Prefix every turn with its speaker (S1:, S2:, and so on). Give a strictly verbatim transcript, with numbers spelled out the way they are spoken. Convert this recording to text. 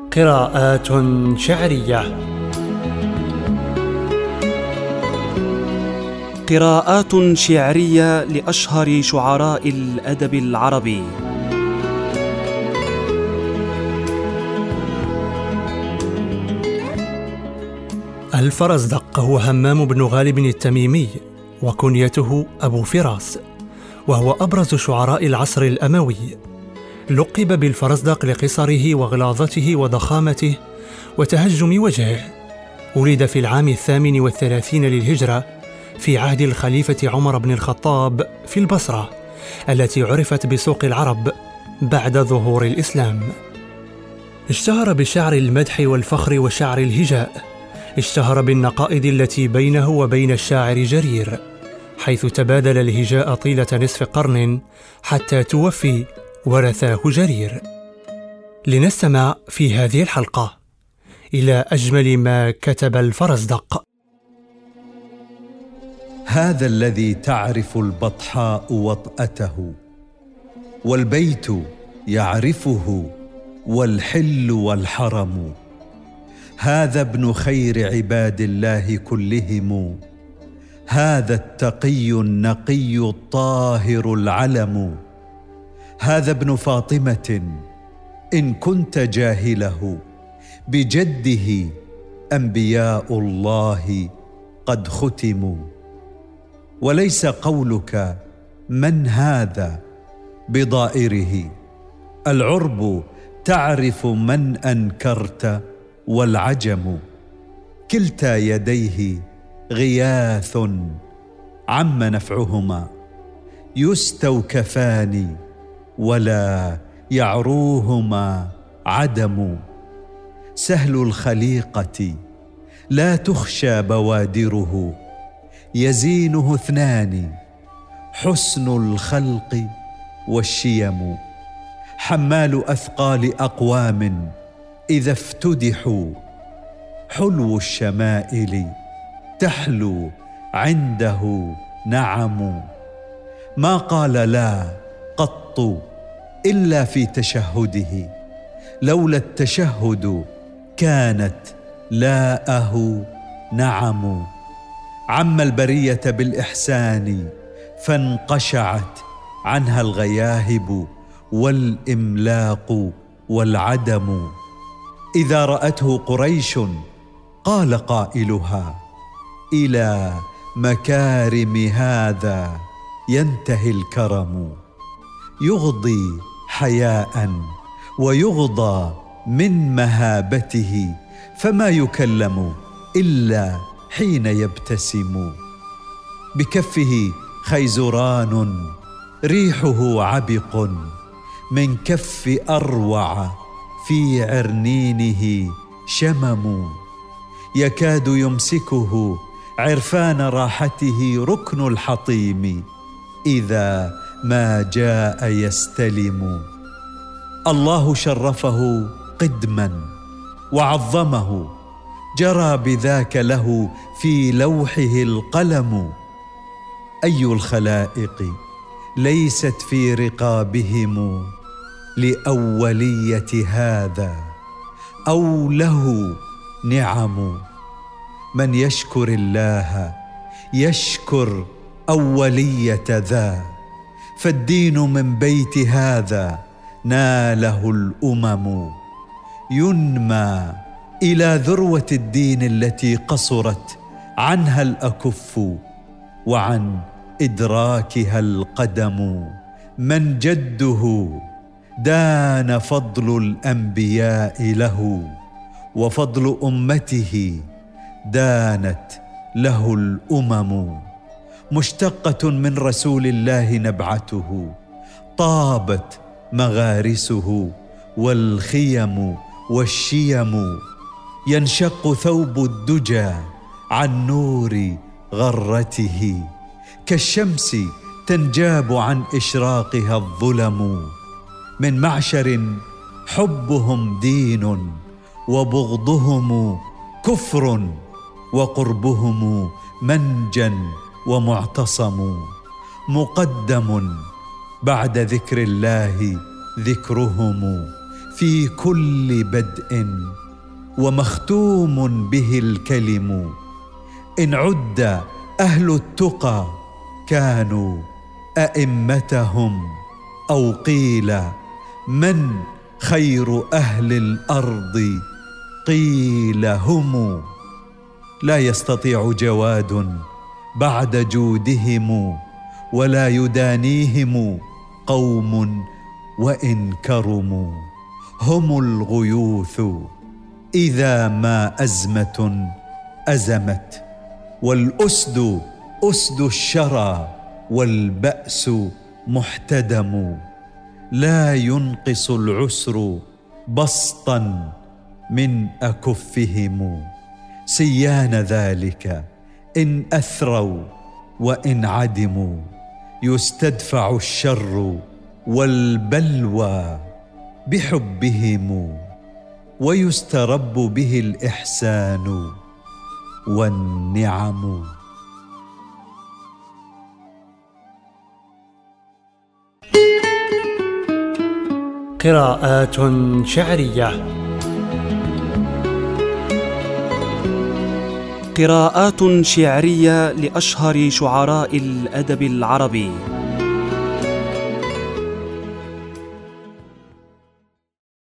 S1: قراءات شعرية.
S2: قراءات شعرية لأشهر شعراء الأدب العربي.
S1: الفرزدق هو همام بن غالب التميمي، وكنيته أبو فراس، وهو أبرز شعراء العصر الأموي. لقب بالفرزدق لقصره وغلاظته وضخامته وتهجم وجهه. ولد في العام الثامن والثلاثين للهجرة في عهد الخليفة عمر بن الخطاب في البصرة، التي عرفت بسوق العرب بعد ظهور الإسلام. اشتهر بشعر المدح والفخر وشعر الهجاء. اشتهر بالنقائض التي بينه وبين الشاعر جرير، حيث تبادل الهجاء طيلة نصف قرن حتى توفي ورثاه جرير. لنستمع في هذه الحلقة إلى أجمل ما كتب الفرزدق.
S3: هذا الذي تعرف البطحاء وطأته، والبيت يعرفه والحل والحرم. هذا ابن خير عباد الله كلهم، هذا التقي النقي الطاهر العلم. هذا ابن فاطمة إن كنت جاهله، بجده أنبياء الله قد ختموا. وليس قولك من هذا بضائره، العرب تعرف من أنكرت والعجم. كلتا يديه غياث عم نفعهما، يستوكفان ولا يعروهما عدم. سهل الخليقة لا تخشى بوادره، يزينه اثنان حسن الخلق والشيم. حمال أثقال أقوام إذا افتدحوا، حلو الشمائل تحلو عنده نعم. ما قال لا قط إلا في تشهده، لولا التشهد كانت لاءه نعم. عم البرية بالإحسان فانقشعت عنها الغياهب والإملاق والعدم. إذا رأته قريش قال قائلها، إلى مكارم هذا ينتهي الكرم. يغضي حياء ويغضى من مهابته، فما يكلم إلا حين يبتسم. بكفه خيزران ريحه عبق، من كف أروع في عرنينه شمم. يكاد يمسكه عرفان راحته ركن الحطيم، إذا ما جاء يستلم. الله شرفه قدما وعظمه، جرى بذاك له في لوحه القلم. أي الخلائق ليست في رقابهم لأولية هذا أو له نعم. من يشكر الله يشكر أولية ذا، فالدين من بيت هذا ناله الأمم. ينمى إلى ذروة الدين التي قصرت عنها الأكف، وعن إدراكها القدم. من جده دان فضل الأنبياء له، وفضل أمته دانت له الأمم. مشتقة من رسول الله نبعته، طابت مغارسه والخيم والشيم. ينشق ثوب الدجى عن نور غرته، كالشمس تنجاب عن إشراقها الظلم. من معشر حبهم دين وبغضهم كفر، وقربهم منجا ومعتصم. مقدم بعد ذكر الله ذكرهم، في كل بدء ومختوم به الكلم. إن عد أهل التقى كانوا أئمتهم، أو قيل من خير أهل الأرض قيل هم. لا يستطيع جواد بعد جودهم، ولا يدانيهم قوم وإن كرموا. هم الغيوث إذا ما أزمة أزمت، والأسد أسد الشرى، والبأس محتدم. لا ينقص العسر بسطا من أكفهم، سيان ذلك إن أثروا وإن عدموا. يستدفع الشر والبلوى بحبهم، ويسترب به الإحسان والنعم.
S1: قراءات شعرية.
S2: قراءات شعرية لأشهر شعراء الأدب العربي.